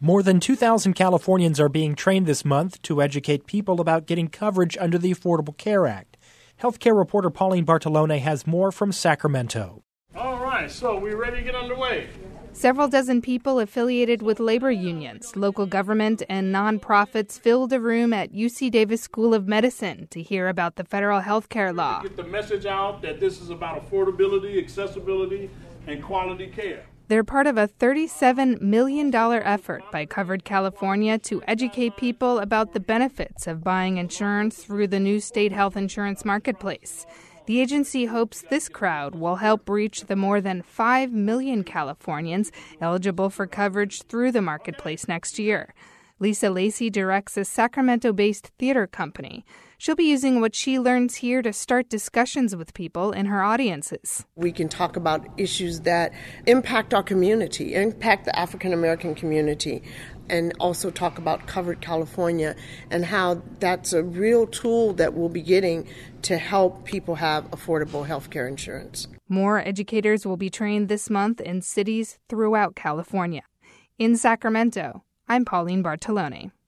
More than 2,000 Californians are being trained this month to educate people about getting coverage under the Affordable Care Act. Healthcare reporter Pauline Bartolone has more from Sacramento. All right, so we're ready to get underway. Several dozen people affiliated with labor unions, local government, and nonprofits filled a room at UC Davis School of Medicine to hear about the federal health care law. Get the message out that this is about affordability, accessibility, and quality care. They're part of a $37 million effort by Covered California to educate people about the benefits of buying insurance through the new state health insurance marketplace. The agency hopes this crowd will help reach the more than 5 million Californians eligible for coverage through the marketplace next year. Lisa Lacey directs a Sacramento-based theater company. She'll be using what she learns here to start discussions with people in her audiences. We can talk about issues that impact our community, impact the African American community, and also talk about Covered California and how that's a real tool that we'll be getting to help people have affordable health care insurance. More educators will be trained this month in cities throughout California. In Sacramento, I'm Pauline Bartolone.